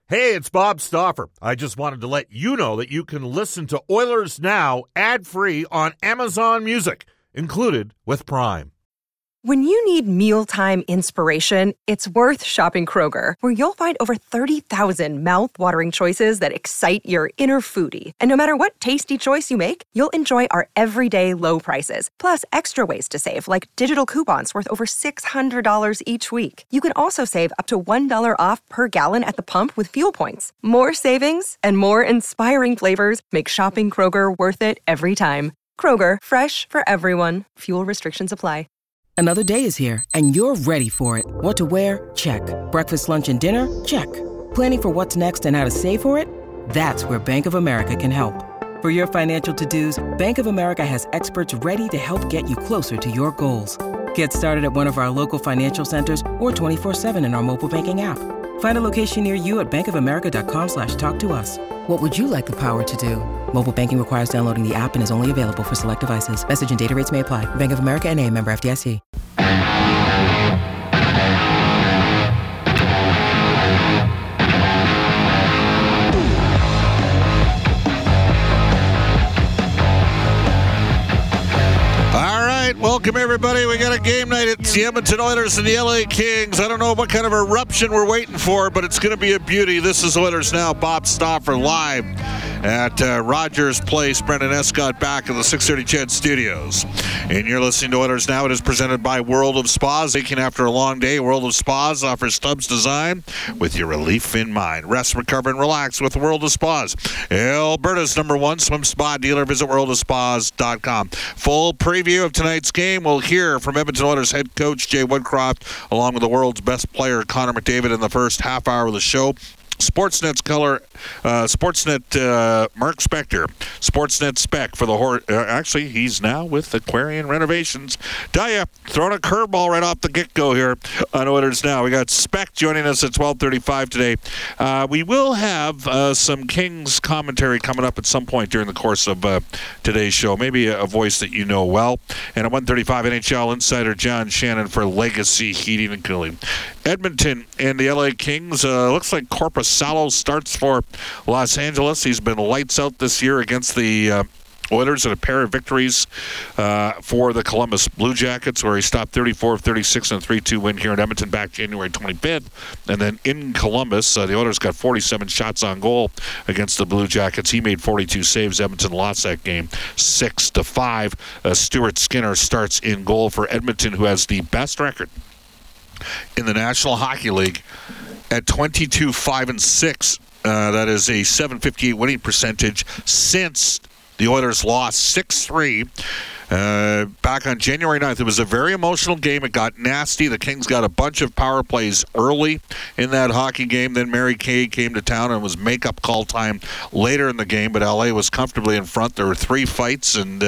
Hey, it's Bob Stauffer. I just wanted to let you know that you can listen to Oilers Now ad-free on Amazon Music, included with Prime. When you need mealtime inspiration, it's worth shopping Kroger, where you'll find over 30,000 mouth-watering choices that excite your inner foodie. And no matter what tasty choice you make, you'll enjoy our everyday low prices, plus extra ways to save, like digital coupons worth over $600 each week. You can also save up to $1 off per gallon at the pump with fuel points. More savings and more inspiring flavors make shopping Kroger worth it every time. Kroger, fresh for everyone. Fuel restrictions apply. Another day is here, and you're ready for it. What to wear? Check. Breakfast, lunch, and dinner? Check. Planning for what's next and how to save for it? That's where Bank of America can help. For your financial to-dos, Bank of America has experts ready to help get you closer to your goals. Get started at one of our local financial centers or 24/7 in our mobile banking app. Find a location near you at bankofamerica.com/talktous. What would you like the power to do? Mobile banking requires downloading the app and is only available for select devices. Message and data rates may apply. Bank of America N.A., member FDIC. Welcome, everybody. We got a game night. It's the Edmonton Oilers and the LA Kings. I don't know what kind of eruption we're waiting for, but it's going to be a beauty. This is Oilers Now. Bob Stauffer live at Rogers Place. Brendan Escott back in the 630 CHED Studios. And you're listening to Oilers Now. It is presented by World of Spas. Aching after a long day, World of Spas offers tubs design with your relief in mind. Rest, recover, and relax with World of Spas. Alberta's #1 swim spa dealer. Visit worldofspas.com. Full preview of tonight's game. We'll hear from Edmonton Oilers head coach Jay Woodcroft, along with the world's best player Connor McDavid in the first half hour of the show. Sportsnet Mark Spector, Sportsnet Spec for the horse. Actually, he's now with Aquarian Renovations. Tell ya, throwing a curveball right off the get-go here on Oilers Now. We got Spec joining us at 12:35 today. We will have some Kings commentary coming up at some point during the course of today's show. Maybe a voice that you know well. And at 1:35, NHL insider John Shannon for Legacy Heating and Cooling. Edmonton and the LA Kings. Looks like Korpisalo starts for Los Angeles. He's been lights out this year against the Oilers in a pair of victories for the Columbus Blue Jackets, where he stopped 34 of 36 in a 3-2 win here in Edmonton back January 25th. And then in Columbus, the Oilers got 47 shots on goal against the Blue Jackets. He made 42 saves. Edmonton lost that game 6-5. Stuart Skinner starts in goal for Edmonton, who has the best record in the National Hockey League at 22-5-6. That is a .758 winning percentage since the Oilers lost 6-3 back on January 9th. It was a very emotional game. It got nasty. The Kings got a bunch of power plays early in that hockey game. Then Mary Kay came to town and it was makeup call time later in the game, but LA was comfortably in front. There were 3 fights, and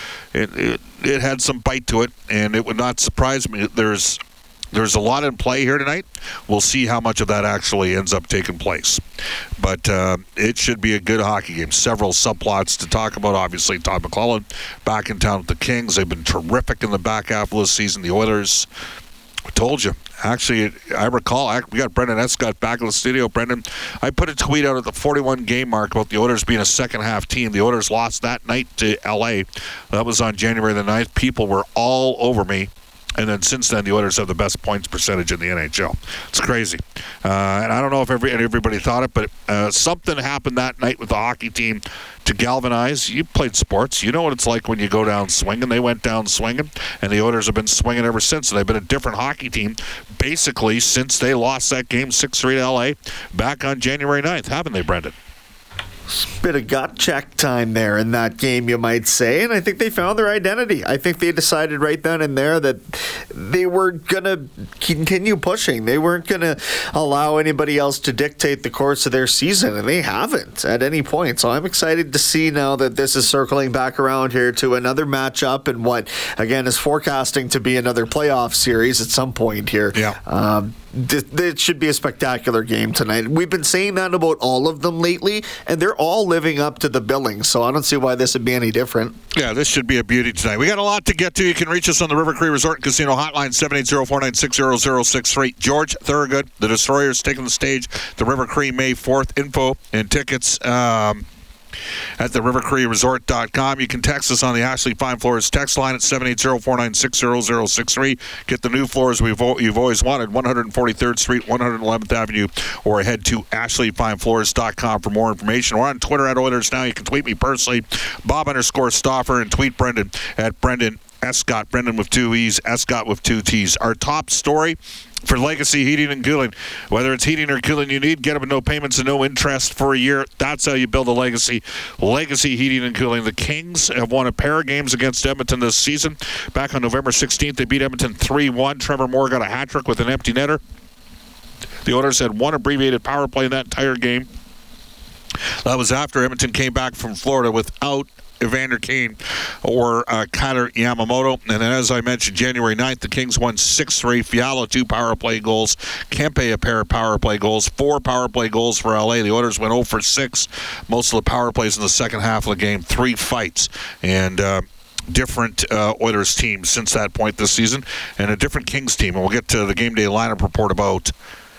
it had some bite to it, and it would not surprise me. There's a lot in play here tonight. We'll see how much of that actually ends up taking place. But it should be a good hockey game. Several subplots to talk about. Obviously, Todd McLellan back in town with the Kings. They've been terrific in the back half of the season. The Oilers, I told you. Actually, I recall, we got Brendan Escott back in the studio. Brendan, I put a tweet out at the 41-game mark about the Oilers being a second-half team. The Oilers lost that night to L.A. That was on January the 9th. People were all over me. And then since then, the Oilers have the best points percentage in the NHL. It's crazy. And I don't know if everybody thought it, but something happened that night with the hockey team to galvanize. You played sports. You know what it's like when you go down swinging. They went down swinging, and the Oilers have been swinging ever since. And they've been a different hockey team basically since they lost that game 6-3 to L.A. back on January 9th. Haven't they, Brendan? Bit of gut check time there in that game, you might say, and I think they found their identity. I think they decided right then and there that they were going to continue pushing. They weren't going to allow anybody else to dictate the course of their season, and they haven't at any point. So I'm excited to see now that this is circling back around here to another matchup and what, again, is forecasting to be another playoff series at some point here. Yeah. it should be a spectacular game tonight. We've been saying that about all of them lately, and they're all living up to the billing, so I don't see why this would be any different. Yeah, this should be a beauty tonight. We got a lot to get to. You can reach us on the River Cree Resort and Casino hotline, 780-496-0063. George Thorogood, the Destroyers, taking the stage, the River Cree May 4th. Info and tickets at the rivercreeresort.com. You can text us on the Ashley Fine Floors text line at 780-496-0063. Get the new floors you've always wanted, 143rd Street, 111th Avenue, or head to ashleyfinefloors.com for more information. We're on Twitter at Oilers Now. You can tweet me personally, Bob_Stauffer, and tweet Brendan at Brendan Escott. Brendan with 2 E's, Escott with 2 T's. Our top story for Legacy Heating and Cooling. Whether it's heating or cooling you need, get them with no payments and no interest for a year. That's how you build a legacy. Legacy Heating and Cooling. The Kings have won a pair of games against Edmonton this season. Back on November 16th, they beat Edmonton 3-1. Trevor Moore got a hat trick with an empty netter. The Oilers had one abbreviated power play in that entire game. That was after Edmonton came back from Florida without Evander Kane or Kailer Yamamoto. And then, as I mentioned, January 9th, the Kings won 6-3. Fiala, 2 power play goals. Kempe, a pair of power play goals. 4 power play goals for LA. The Oilers went 0 for 6. Most of the power plays in the second half of the game. 3 fights. And different Oilers teams since that point this season. And a different Kings team. And we'll get to the game day lineup report about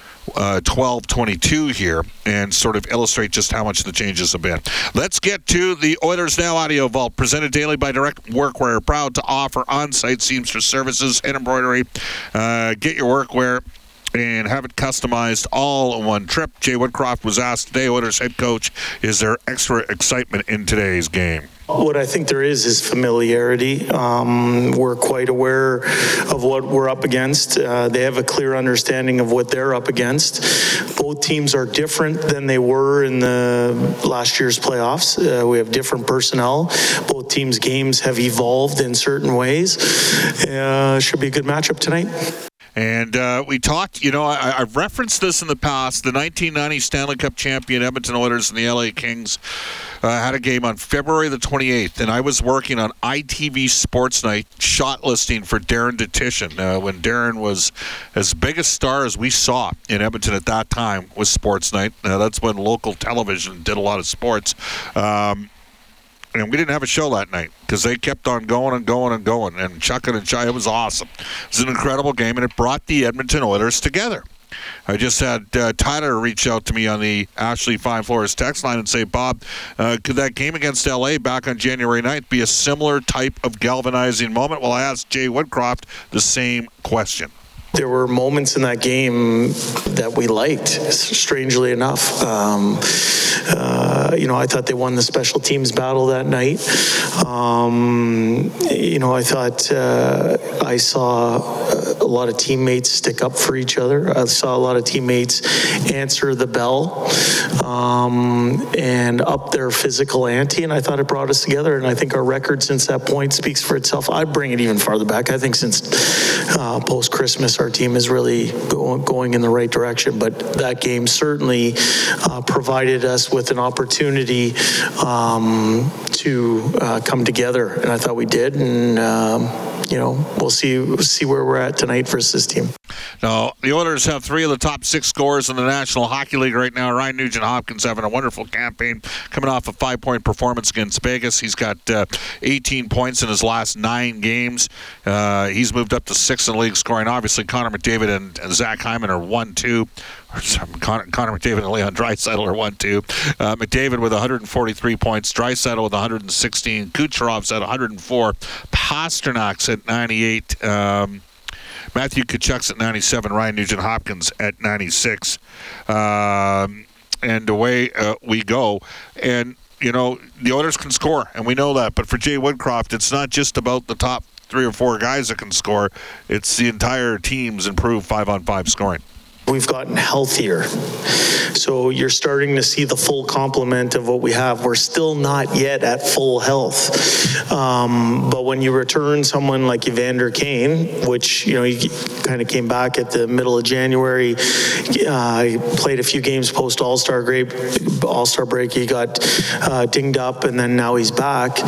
12:22 here and sort of illustrate just how much the changes have been. Let's get to the Oilers Now Audio Vault, presented daily by Direct Workwear, proud to offer on-site seamstress services and embroidery. Get your workwear and have it customized all in one trip. Jay Woodcroft was asked today, Oilers head coach, is there extra excitement in today's game? What I think there is familiarity. We're quite aware of what we're up against. They have a clear understanding of what they're up against. Both teams are different than they were in the last year's playoffs. We have different personnel. Both teams' games have evolved in certain ways. Should be a good matchup tonight. And we talked, I've referenced this in the past. The 1990 Stanley Cup champion Edmonton Oilers and the LA Kings had a game on February the 28th, and I was working on ITV Sports Night shot listing for Darren Detition when Darren was as big a star as we saw in Edmonton at that time with Sports Night. That's when local television did a lot of sports. And we didn't have a show that night because they kept on going and going and going and chucking and chucking. It was awesome. It was an incredible game, and it brought the Edmonton Oilers together. I just had Tyler reach out to me on the Ashley Fine Floors text line and say, Bob, could that game against LA back on January 9th be a similar type of galvanizing moment? Well, I asked Jay Woodcroft the same question. There were moments in that game that we liked, strangely enough. I thought they won the special teams battle that night. I thought I saw a lot of teammates stick up for each other. I saw a lot of teammates answer the bell and up their physical ante, and I thought it brought us together. And I think our record since that point speaks for itself. I'd bring it even farther back. I think since post-Christmas, our team is really going in the right direction. But that game certainly provided us with an opportunity to come together, and I thought we did. And we'll see where we're at tonight versus this team. Now, the Oilers have 3 of the top 6 scorers in the National Hockey League right now. Ryan Nugent-Hopkins having a wonderful campaign, coming off a 5-point performance against Vegas. He's got 18 points in his last 9 games. He's moved up to 6th in the league scoring. Obviously, Connor McDavid and Zach Hyman are 1-2. Connor McDavid and Leon Draisaitl are 1-2. McDavid with 143 points. Draisaitl with 116. Kucherov's at 104. Pasternak's at 98. Matthew Tkachuk's at 97. Ryan Nugent-Hopkins at 96. And away we go. And, the Oilers can score, and we know that. But for Jay Woodcroft, it's not just about the top 3 or 4 guys that can score. It's the entire team's improved 5-on-5 scoring. We've gotten healthier. So you're starting to see the full complement of what we have. We're still not yet at full health. But when you return someone like Evander Kane, which, he kind of came back at the middle of January, he played a few games post All-Star break. He got dinged up, and then now he's back.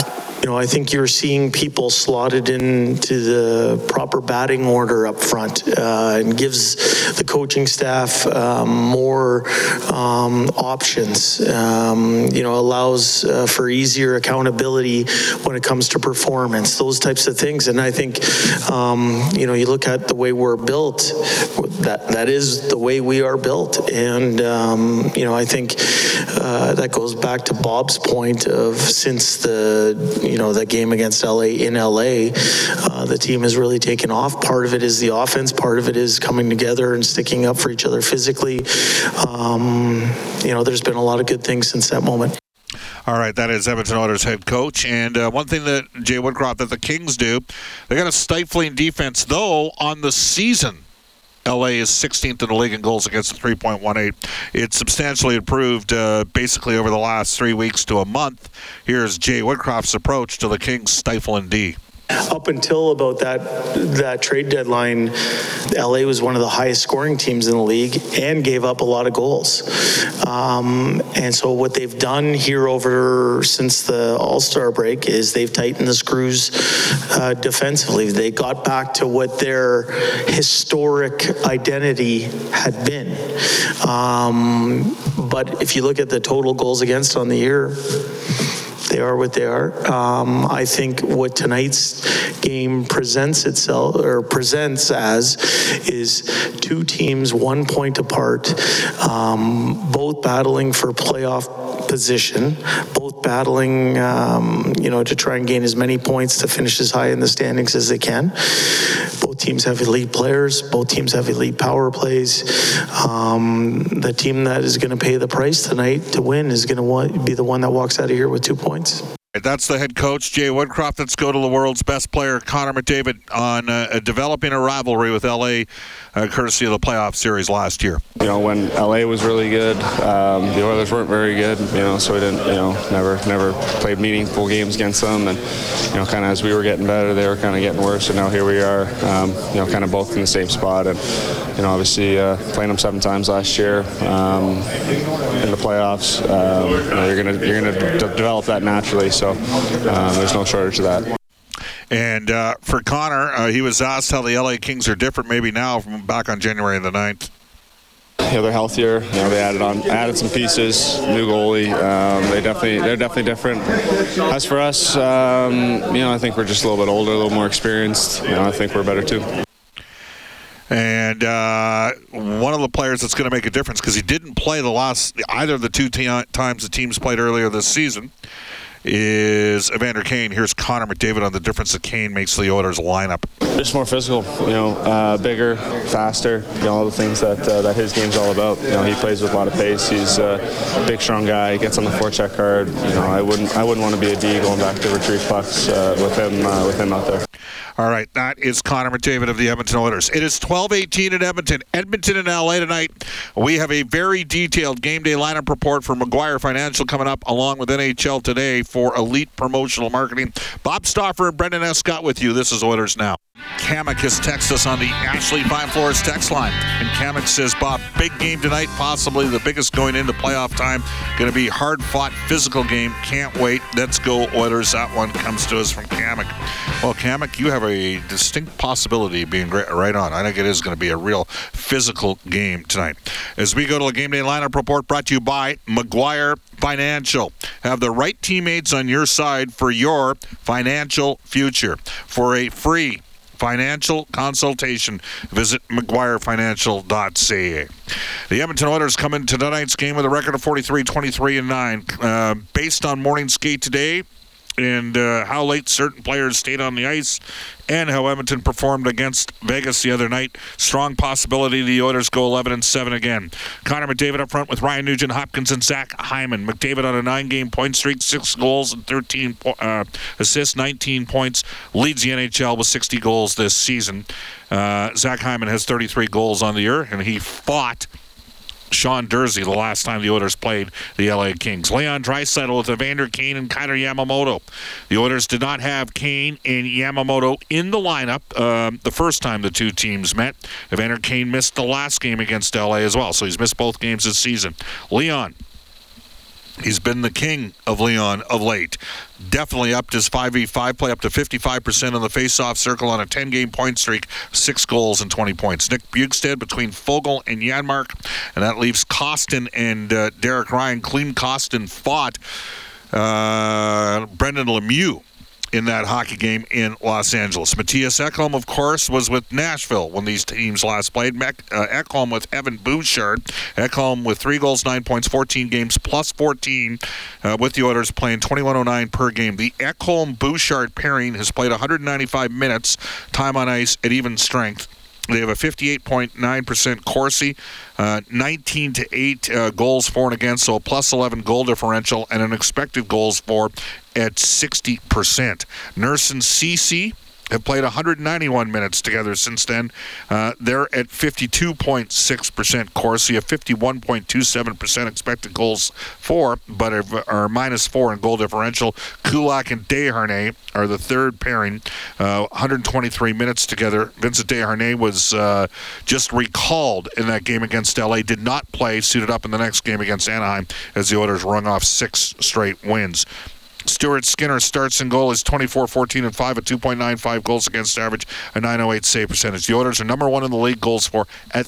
I think you're seeing people slotted into the proper batting order up front, and gives the coaching staff more options. Allows for easier accountability when it comes to performance, those types of things. And I think, you look at the way we're built, that is the way we are built. And, I think that goes back to Bob's point of since the game against LA in LA, the team has really taken off. Part of it is the offense, part of it is coming together and sticking up for each other physically. There's been a lot of good things since that moment. All right, that is Edmonton Oilers head coach. And one thing that Jay Woodcroft, that the Kings do, they got a stifling defense, though on the season, LA is 16th in the league in goals against, 3.18. It's substantially improved basically over the last 3 weeks to a month. Here's Jay Woodcroft's approach to the Kings' stifling D. Up until about that trade deadline, LA was one of the highest scoring teams in the league and gave up a lot of goals. And so what they've done here since the All-Star break is they've tightened the screws defensively. They got back to what their historic identity had been. But if you look at the total goals against on the year, they are what they are. I think what tonight's game presents as is two teams 1 point apart, both battling for playoff position, both battling, to try and gain as many points to finish as high in the standings as they can. Both teams have elite players. Both teams have elite power plays. The team that is going to pay the price tonight to win is going to be the one that walks out of here with 2 points. That's the head coach, Jay Woodcroft. Let's go to the world's best player, Connor McDavid, on developing a rivalry with LA, courtesy of the playoff series last year. When LA was really good, the Oilers weren't very good, so we didn't, never played meaningful games against them. And, kind of as we were getting better, they were kind of getting worse. And now here we are, kind of both in the same spot. And, obviously playing them 7 times last year in the playoffs, you're gonna develop that naturally. So there's no shortage of that. And for Connor, he was asked how the LA Kings are different maybe now from back on January the 9th. They're healthier. They added some pieces, new goalie. They're definitely different. As for us, I think we're just a little bit older, a little more experienced. I think we're better too. And one of the players that's going to make a difference, because he didn't play either of the 2 times the teams played earlier this season, is Evander Kane. Here's Connor McDavid on the difference that Kane makes to the Oilers lineup. Just more physical, bigger, faster, all the things that his game's all about. He plays with a lot of pace. He's a big, strong guy. He gets on the forecheck card. I wouldn't want to be a D going back to retrieve pucks with him out there. All right, that is Connor McDavid of the Edmonton Oilers. It is 12:18 in Edmonton. Edmonton and LA tonight. We have a very detailed game day lineup report for Maguire Financial coming up, along with NHL Today for elite promotional marketing. Bob Stauffer and Brendan Escott with you. This is Oilers Now. Kamek has texted us on the Ashley Fine Floors text line. And Kamek says, Bob, big game tonight, possibly the biggest going into playoff time. Going to be hard-fought, physical game. Can't wait. Let's go, Oilers. That one comes to us from Kamek. Well, Kamek, you have a distinct possibility of being right on. I think it is going to be a real physical game tonight. As we go to the game day lineup report brought to you by Maguire Financial. Have the right teammates on your side for your financial future. For a free financial consultation, visit MaguireFinancial.ca. The Edmonton Oilers come into tonight's game with a record of 43-23-9. Based on morning skate today and how late certain players stayed on the ice and how Edmonton performed against Vegas the other night, strong possibility the Oilers go 11-7 again. Connor McDavid up front with Ryan Nugent-Hopkins and Zach Hyman. McDavid on a 9-game point streak, 6 goals and 13 assists, 19 points, leads the NHL with 60 goals this season. Zach Hyman has 33 goals on the year, and he fought Sean Durzi the last time the Oilers played the LA Kings. Leon Draisaitl with Evander Kane and Kailer Yamamoto. The Oilers did not have Kane and Yamamoto in the lineup the first time the two teams met. Evander Kane missed the last game against LA as well, so he's missed both games this season. Leon He's been the king of Leon of late. Definitely upped his 5v5 play up to 55% on the face-off circle on a 10-game point streak, 6 goals and 20 points. Nick Bjugstad between Fogle and Janmark, and that leaves Costin and Derek Ryan. Clean Costin fought Brendan Lemieux in that hockey game in Los Angeles. Matthias Ekholm, of course, was with Nashville when these teams last played. Ekholm with Evan Bouchard. Ekholm with 3 goals, 9 points, 14 games, plus 14 with the Oilers, playing 21.09 per game. The Ekholm-Bouchard pairing has played 195 minutes, time on ice at even strength. They have a 58.9% Corsi, 19-8 goals for and against, so a plus 11 goal differential, and an expected goals for at 60%. Nurse and Ceci have played 191 minutes together since then. They're at 52.6% Corsi, a 51.27% expected goals for, but are minus 4 in goal differential. Kulak and Desharnais are the third pairing, 123 minutes together. Vincent Desharnais was just recalled in that game against LA, did not play, suited up in the next game against Anaheim as the Oilers rung off 6 straight wins. Stuart Skinner starts in goal is 24-14-5 at 2.95 goals against average, a 908 save percentage. The Oilers are number 1 in the league goals for at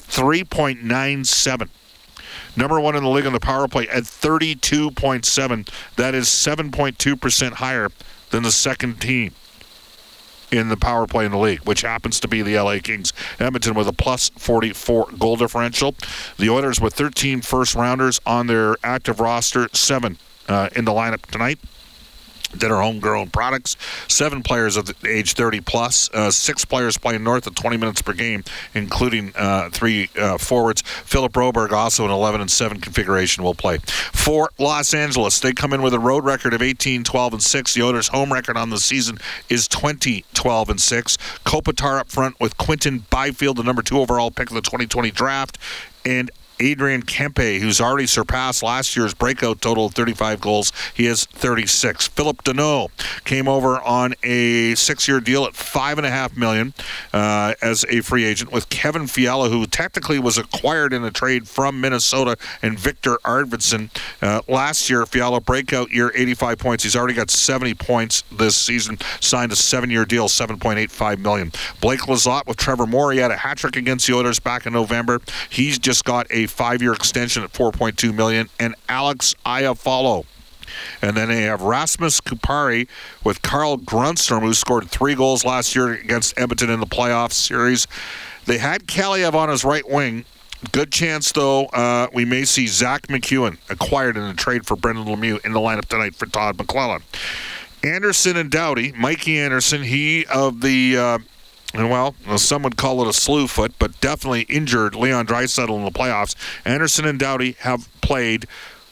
3.97. Number 1 in the league on the power play at 32.7. That is 7.2% higher than the second team in the power play in the league, which happens to be the LA Kings. Edmonton with a plus 44 goal differential. The Oilers with 13 first-rounders on their active roster, 7 in the lineup tonight that are homegrown products. 7 players of age 30 plus. 6 players playing north of 20 minutes per game, including 3 forwards. Philip Broberg, also an 11-7 configuration, will play. For Los Angeles, they come in with a road record of 18-12-6. The Oilers' home record on the season is 20-12-6. Kopitar up front with Quinton Byfield, the number 2 overall pick of the 2020 draft, and Adrian Kempe, who's already surpassed last year's breakout total of 35 goals. He has 36. Philip Deneau came over on a 6-year deal at $5.5 million as a free agent, with Kevin Fiala, who technically was acquired in a trade from Minnesota, and Victor Arvidsson. Last year, Fiala breakout year, 85 points. He's already got 70 points this season. Signed a 7-year deal, $7.85 million. Blake Lizotte with Trevor Moore. He had a hat trick against the Oilers back in November. He's just got a 5-year extension at $4.2 million, and Alex Iafallo. And then they have Rasmus Kupari with Carl Grundstrom, who scored 3 goals last year against Edmonton in the playoff series. They had Kaliev on his right wing. Good chance, though, we may see Zach McEwen acquired in a trade for Brendan Lemieux in the lineup tonight for Todd McClellan. Anderson and Doughty, Mikey Anderson, he of the well, some would call it a slew foot, but definitely injured Leon Draisaitl in the playoffs. Anderson and Doughty have played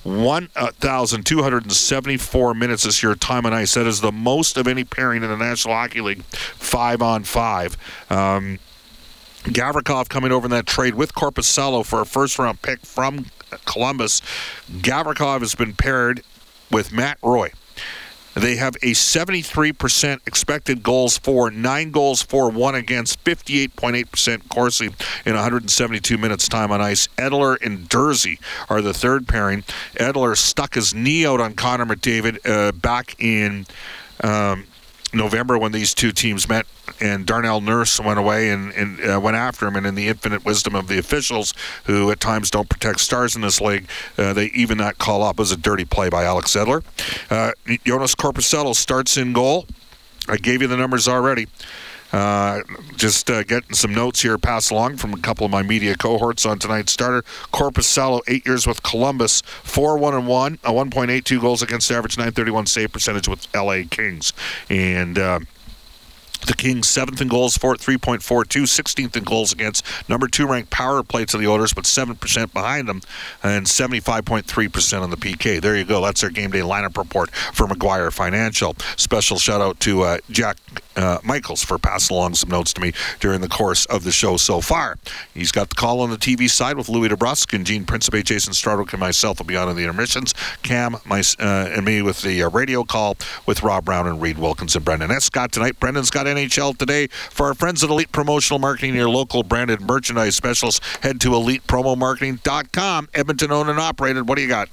1,274 minutes this year, time on ice. That is the most of any pairing in the National Hockey League, 5-on-5. Gavrikov coming over in that trade with Korpisalo for a first-round pick from Columbus. Gavrikov has been paired with Matt Roy. They have a 73% expected goals for, 9 goals for, 1 against, 58.8% Corsi in 172 minutes time on ice. Edler and Dursey are the third pairing. Edler stuck his knee out on Connor McDavid back in November when these two teams met, and Darnell Nurse went away and went after him, and in the infinite wisdom of the officials, who at times don't protect stars in this league, they even that call up. It was a dirty play by Alex Edler. Jonas Korpisalo starts in goal. I gave you the numbers already. Just getting some notes here passed along from a couple of my media cohorts on tonight's starter. Korpisalo, 8 years with Columbus, 4-1-1, 1.82 goals against average, .931 save percentage with LA Kings. And the Kings 7th in goals for, 3.42, 16th in goals against. Number 2 ranked power play to the Oilers, but 7% behind them, and 75.3% on the PK. There you go. That's their game day lineup report for McGuire Financial. Special shout out to Jack Michaels for passing along some notes to me during the course of the show so far. He's got the call on the TV side with Louis DeBrusque and Gene Principe, Jason Stradwick, and myself will be on in the intermissions. Cam and me with the radio call with Rob Brown and Reed Wilkins and Brendan Escott tonight. Brendan's got NHL Today for our friends at Elite Promotional Marketing, your local branded merchandise specialists. Head to ElitePromoMarketing.com. Edmonton owned and operated. What do you got?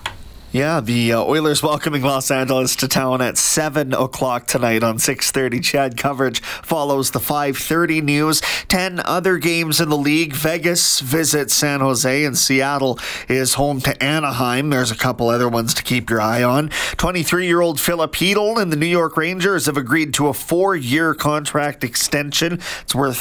Yeah, the Oilers welcoming Los Angeles to town at 7 o'clock tonight on 6:30. Chad coverage follows the 5:30 news. 10 other games in the league. Vegas visits San Jose, and Seattle is home to Anaheim. There's a couple other ones to keep your eye on. 23-year-old Philip Hedl and the New York Rangers have agreed to a 4-year contract extension. It's worth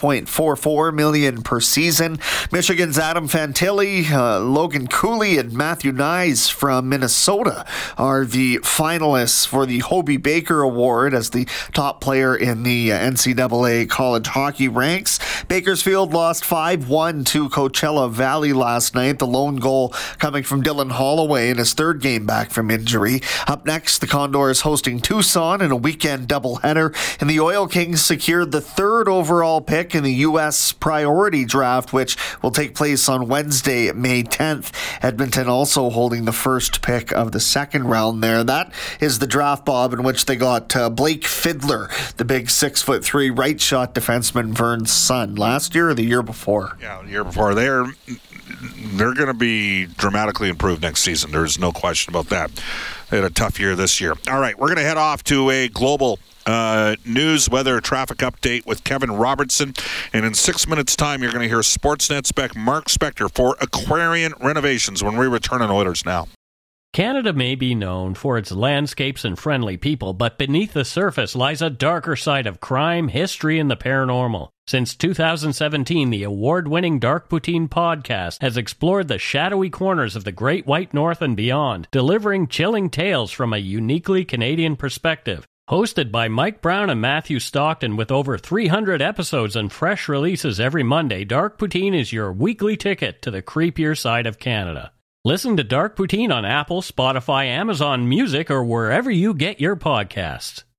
$4.44 million per season. Michigan's Adam Fantilli, Logan Cooley, and Matthew Nyes from Minnesota are the finalists for the Hobey Baker Award as the top player in the NCAA college hockey ranks. Bakersfield lost 5-1 to Coachella Valley last night. The lone goal coming from Dylan Holloway in his third game back from injury. Up next, the Condors hosting Tucson in a weekend doubleheader, and the Oil Kings secured the 3rd overall pick in the U.S. priority draft, which will take place on Wednesday, May 10th. Edmonton also holding the first pick of the second round there. That is the draft, Bob, in which they got Blake Fidler, the big 6'3" right shot defenseman, Vern's son, last year or the year before. Yeah, the year before. They're going to be dramatically improved next season. There's no question about that. They had a tough year this year. All right, we're going to head off to a global news weather traffic update with Kevin Robertson, and in 6 minutes time you're going to hear Sportsnet spec Mark Spector for Aquarian renovations when we return on Oilers Now. Canada may be known for its landscapes and friendly people, but beneath the surface lies a darker side of crime, history, and the paranormal. Since 2017, the award-winning Dark Poutine podcast has explored the shadowy corners of the Great White North and beyond, delivering chilling tales from a uniquely Canadian perspective. Hosted by Mike Brown and Matthew Stockton with over 300 episodes and fresh releases every Monday, Dark Poutine is your weekly ticket to the creepier side of Canada. Listen to Dark Poutine on Apple, Spotify, Amazon Music, or wherever you get your podcasts.